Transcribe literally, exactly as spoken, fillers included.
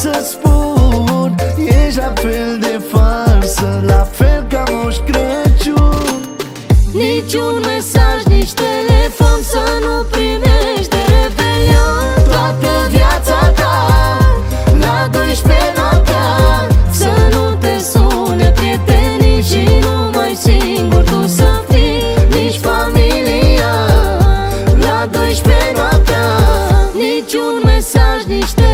să spun, ești la fel de falsă, la fel ca Moș Crăciun. Niciun mesaj, nici telefon să nu primești de Revelion. Toată viața ta, la doisprezece noaptea, să nu te sune prietenii și numai singur tu să fii, nici familia. La doisprezece noaptea, niciun mesaj, nici telefon